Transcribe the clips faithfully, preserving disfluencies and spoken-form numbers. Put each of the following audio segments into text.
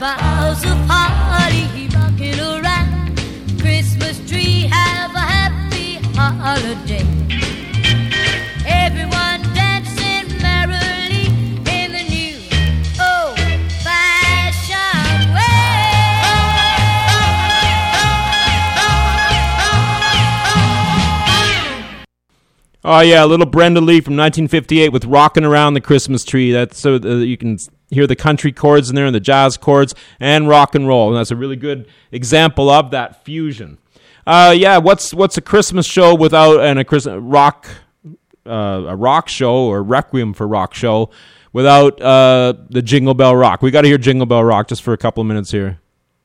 boughs of holly rocking around Christmas tree. Have a happy holiday. Everyone dancing merrily in the new old-fashioned way. Oh yeah, little Brenda Lee from nineteen fifty-eight with "Rockin' Around the Christmas Tree." That's so uh, you can hear the country chords in there and the jazz chords and rock and roll. And that's a really good example of that fusion. Uh, yeah, what's what's a Christmas show without and a Christmas rock uh, a rock show or Requiem for Rock show without uh, the Jingle Bell Rock? We got to hear Jingle Bell Rock just for a couple of minutes here.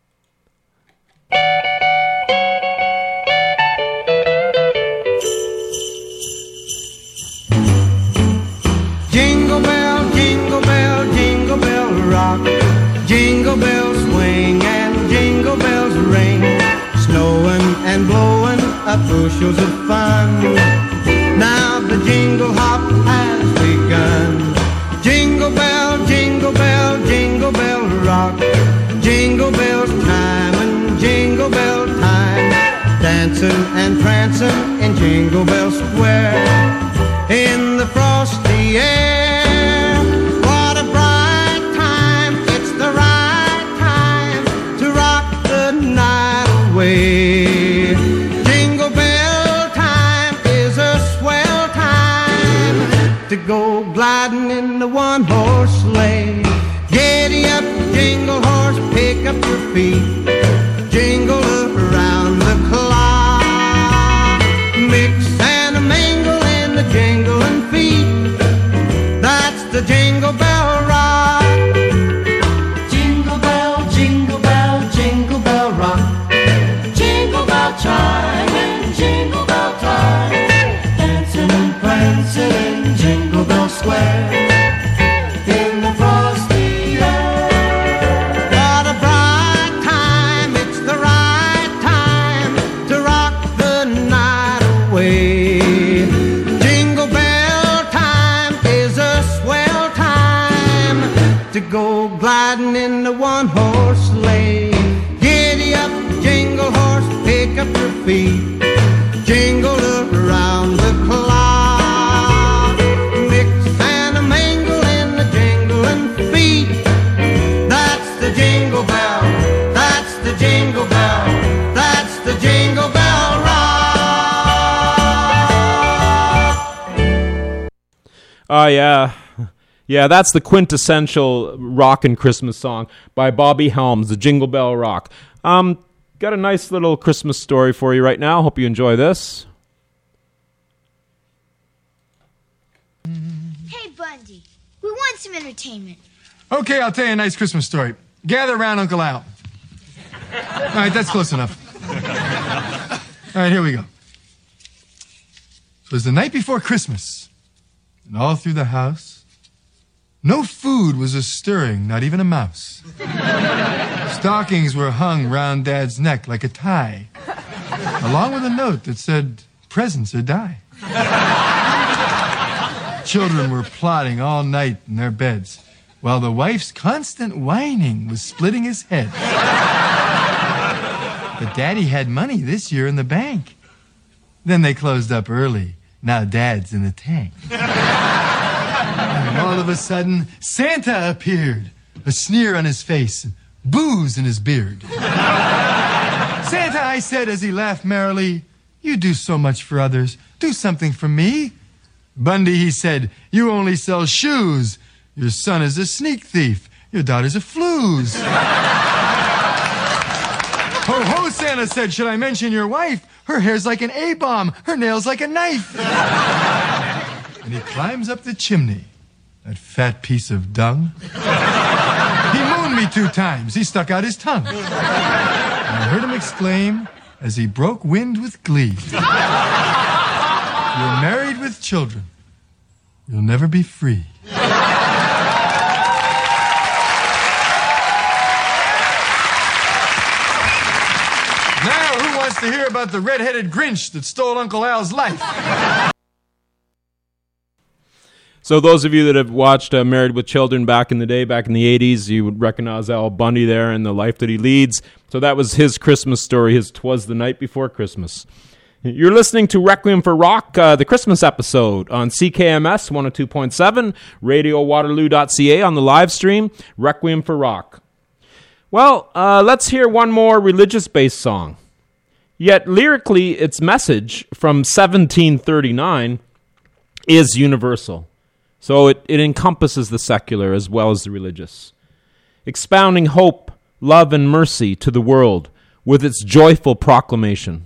Jingle bell, jingle bell, jingle bell rock. Jingle bells swing and jingle bells ring. Snowing and blowing up bushels of fun. Now the jingle hop has begun. Jingle bell, jingle bell, jingle bell rock. Jingle bells time and jingle bell time. Dancing and prancing in Jingle Bell Square. In the frosty air, what a bright time. It's the right time to rock the night away. Jingle bell time is a swell time to go gliding in the one-horse sleigh. Giddy up, jingle horse, pick up your feet. Jingle around the clock. Mix and a mingle in the jingling feet. That's the Jingle Bell Rock. Jingle bell, jingle bell, jingle bell rock. Jingle bell chime and jingle bell time. Dancing and prancing in Jingle Bell Square. In the frosty air. What a bright time, it's the right time to rock the night away. Jingle bell time is a swell time to go gliding in the one-horse sleigh. Giddy up, jingle horse, pick up your feet. Jingle around the clock. Mix and a mingle in the jingling feet. That's the Jingle Bell, that's the Jingle Bell, that's the Jingle Bell Rock. Oh, yeah. Yeah, that's the quintessential rockin' Christmas song by Bobby Helms, the Jingle Bell Rock. Um, got a nice little Christmas story for you right now. Hope you enjoy this. Hey, Bundy, we want some entertainment. Okay, I'll tell you a nice Christmas story. Gather around Uncle Al. All right, that's close enough. All right, here we go. It was the night before Christmas, and all through the house, no food was a-stirring, not even a mouse. Stockings were hung round Dad's neck like a tie, along with a note that said, "Presents or die." Children were plotting all night in their beds, while the wife's constant whining was splitting his head. But Daddy had money this year in the bank. Then they closed up early. Now Dad's in the tank. And all of a sudden, Santa appeared, a sneer on his face and booze in his beard. "Santa," I said as he laughed merrily, "you do so much for others. Do something for me." "Bundy," he said, "you only sell shoes. Your son is a sneak thief. Your daughter's a flues." "Ho, ho," Santa said, "should I mention your wife? Her hair's like an A-bomb. Her nails like a knife." And he climbs up the chimney, that fat piece of dung. He mooned me two times. He stuck out his tongue. And I heard him exclaim as he broke wind with glee, "You're married with children. You'll never be free." Now, who wants to hear about the red-headed Grinch that stole Uncle Al's life? So those of you that have watched uh, Married with Children back in the day, back in the eighties, you would recognize Al Bundy there and the life that he leads. So that was his Christmas story, his 'Twas the Night Before Christmas. You're listening to Requiem for Rock, uh, the Christmas episode on C K M S one oh two point seven, radio waterloo dot c a on the live stream, Requiem for Rock. Well, uh, let's hear one more religious-based song. Yet lyrically, its message from seventeen thirty-nine is universal. So it, it encompasses the secular as well as the religious, expounding hope, love, and mercy to the world with its joyful proclamation.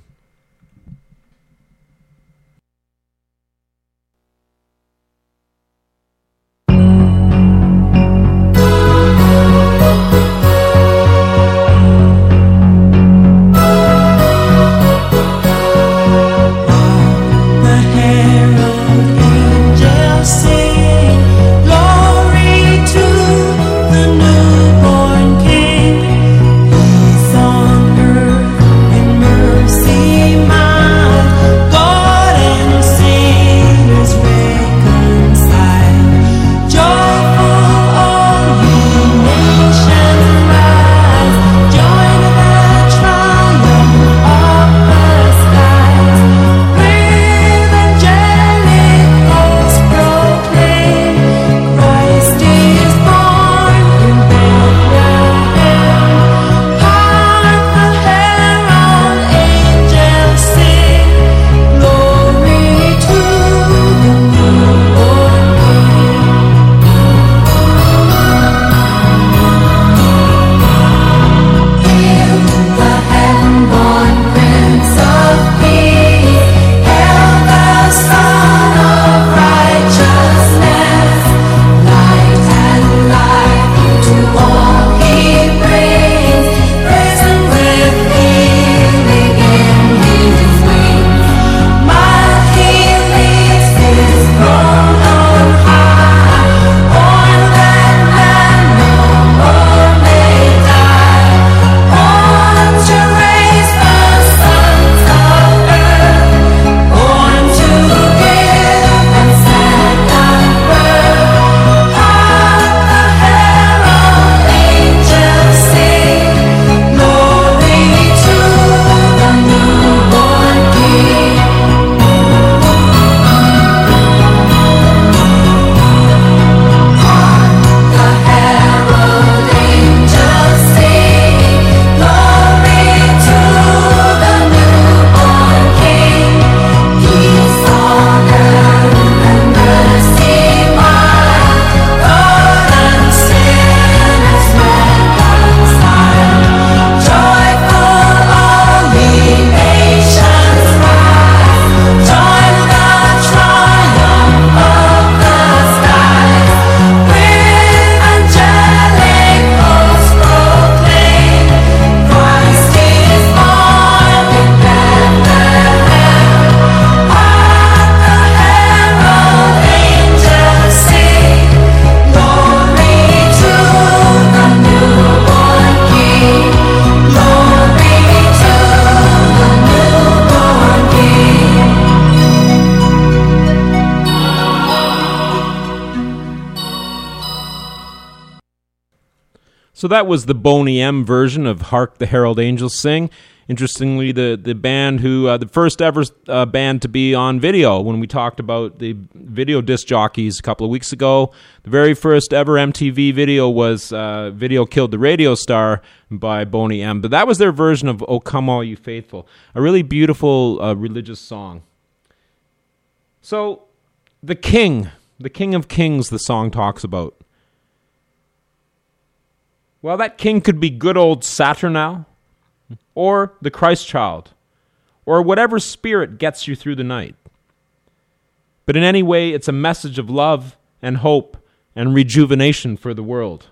So that was the Boney M version of Hark the Herald Angels Sing. Interestingly, the, the band who, uh, the first ever uh, band to be on video, when we talked about the video disc jockeys a couple of weeks ago, the very first ever M T V video was uh, Video Killed the Radio Star by Boney M. But that was their version of O Come All You Faithful, a really beautiful uh, religious song. So, the King, the King of Kings, the song talks about. Well, that king could be good old Saturnalia, or the Christ child, or whatever spirit gets you through the night. But in any way, it's a message of love and hope and rejuvenation for the world.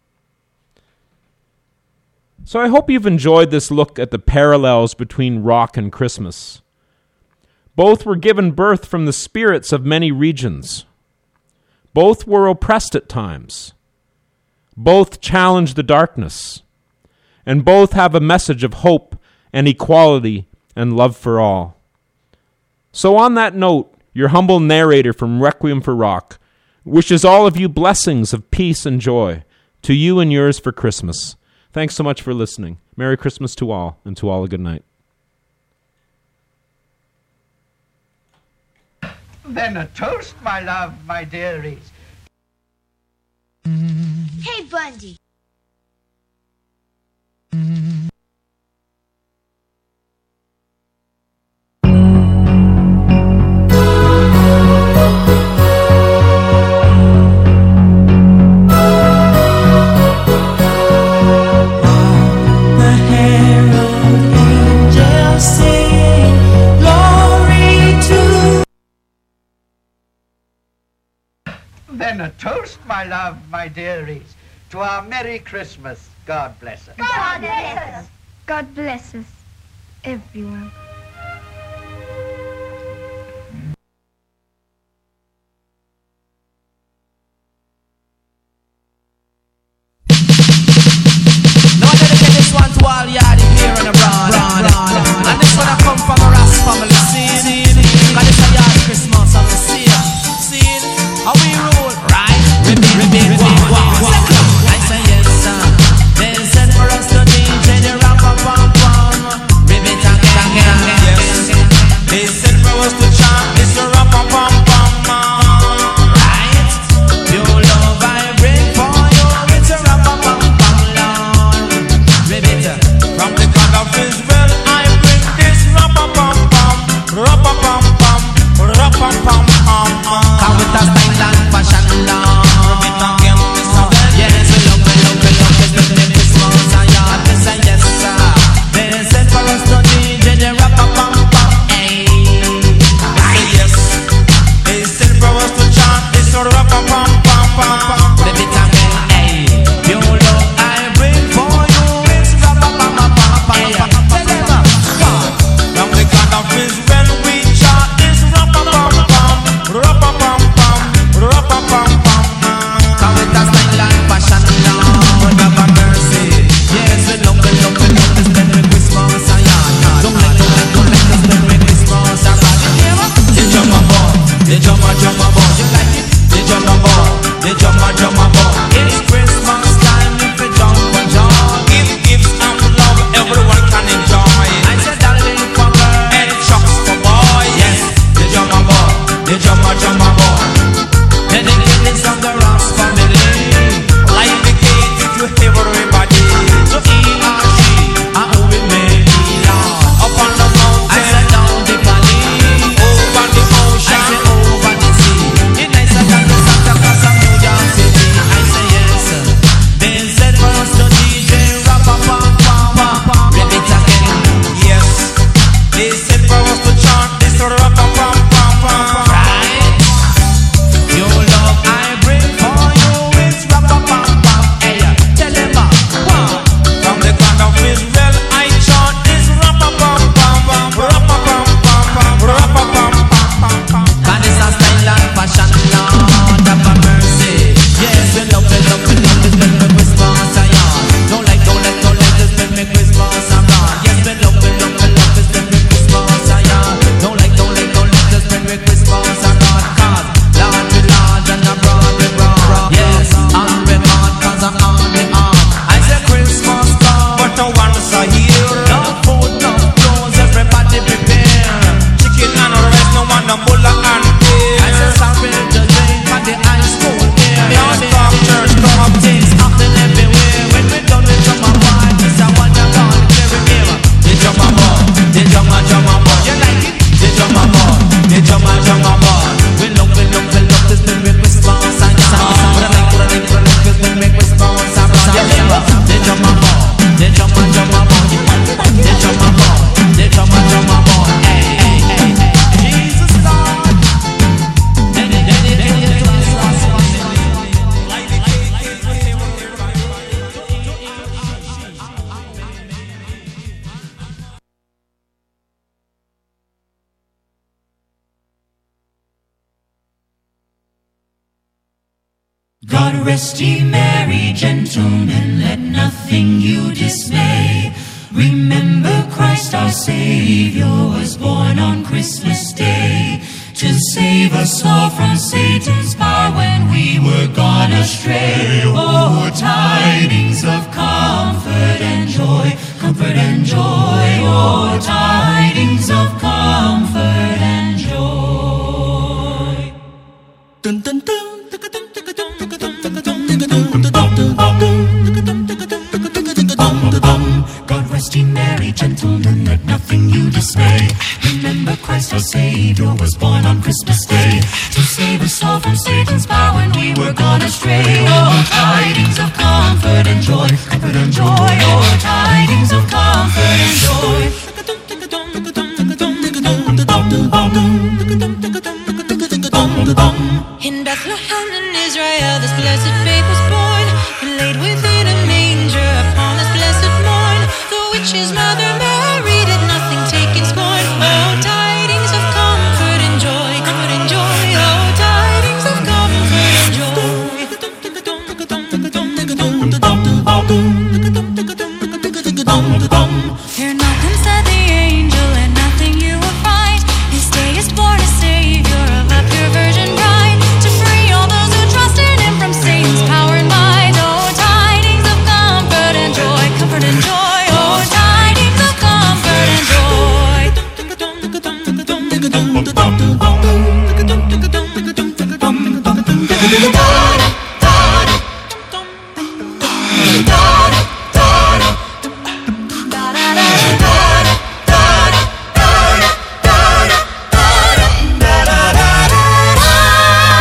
So I hope you've enjoyed this look at the parallels between rock and Christmas. Both were given birth from the spirits of many regions. Both were oppressed at times. Both challenge the darkness, and both have a message of hope and equality and love for all. So on that note, your humble narrator from Requiem for Rock, wishes all of you blessings of peace and joy, to you and yours for Christmas. Thanks so much for listening. Merry Christmas to all, and to all a good night. Then a toast, my love, my dearies. Hey, Bundy. Then a toast, my love, my dearies, to our Merry Christmas. God bless us. God bless us. God bless us, everyone. Now I dedicate this one to all yardy here and abroad. And this one I come from a Ras family. See, cause it's a yard Christmas of the sea. See, how we roll, right? Repeat, repeat, wow, wow, wow. I say yes, sir. They sent for us to D J the rapper, pom pom. Repeat again, again, yes. They sent for us to chant this rapper, pom pom. Right? Your love I bring for you. It's a rapper, pom pom, Lord. Repeat. From the God of Israel I bring this rapper, pom pom, rapper, pom pom, rapper, pom pom. Come with a style and fashion, Lord. Repeat again, Mister Ben. Yes, we love, we love, we love this little Christmas and yard. They say yes, sir. They sent for us to D J the rapper, pom pom. Hey, they say yes. They sent for us to chant this rapper, pom pom pom. Repeat again, hey. Your love I bring for you. It's rapper, pom pom pom. Hey, tell them, God. From the God of Israel we chant this rapper, pom pom, rapper, pom pom, rapper, pom pom. Come with a style and fashion, Lord, have mercy. Yes, we love, we love, we love to spend the Christmas and yard. Don't let, don't let, don't let us spend the Christmas and yard. They jump a ball, they jump a jump a ball. You like it? They jump a ball, they jump a jump a ball. It's Christmas time, if we jump a jump. Give gifts and love, everyone can enjoy. I said darling for girls and chucks for boys. Yes, they jump a ball, they jump a jump a ball. Dedicated from the Ross family. Like the gate if you have everybody. So he or she, and who will make it on. Up on the mountain, I said down the valley. Over the ocean, I say over the sea. In nicer than the Santa Claus of New York City. I say yes. They said for us to D J rapper, pom pom pom. Repeat again. Yes. They said for us to chant this rapper, pom pom pom. Right? Your love I bring for you. It's rapper, pom pom. Hey, tell them uh, wow. From the God of Israel I chant this rapper, pom pom pom, rapper, pom pom pom, rapper, pom pom pom. God is a style and fashion, Lord, have mercy. Yes, we love, we love, we love to spend the Christmas and yard. Don't like, don't like, don't like to spend the Christmas and yard. Yes, we love, we love, we love to spend the Christmas and yard. Don't like, don't like, don't like to spend the Christmas and yard. Cause Lord we large and abroad we broad. Yes, and we hard cause I'm on the arm. I say Christmas come, but I want to say here. No food, no clothes, everybody prepare. Chicken and rice, no one, no mullah and beer. I say sorry to drink at the high school here. Now talk church, come things happen everywhere. When we done with drum and ball, this I want to call it very here. They drum and ball, they drum and drum and ball. You like it? They drum and ball, they drum and drum and ball. We love, we love, we love to spend with Christmas and yard. What I like, what I like, what I like to spend with Christmas and yard. They drum and ball, they drum and drum and ball. They drum and ball, they drum and drum and ball. Hey, hey, hey, hey. Jesus Lord. They, they, they, they, they, they, God rest ye merry gentlemen, let nothing you dismay. Remember Christ our Savior was born on Christmas Day. to save us all from Satan's power when we were gone astray. Oh, tidings of comfort and joy, comfort and joy. Oh, tidings of comfort and joy. Dun, dun, dun. God rest ye merry gentlemen, let nothing you dismay. Remember Christ our Savior was born on Christmas Day to save us all from Satan's power when we were gone astray. Oh, tidings of comfort and joy, comfort and joy. Oh, tidings of comfort and joy. In Bethlehem in Israel, this blessed babe was born, and laid within a manger upon this blessed morn. The witch's mother Mary did nothing take in scorn. Oh, tidings of comfort and joy, comfort and joy. Oh, tidings of comfort and joy. Fear nothing, said the angel, and nothing you will find. This day is born a Savior of a pure virgin bride, to free all those who trust in him from Satan's power and might. Oh, tidings of comfort and joy, comfort and joy. Oh, tidings of comfort and joy. Oh,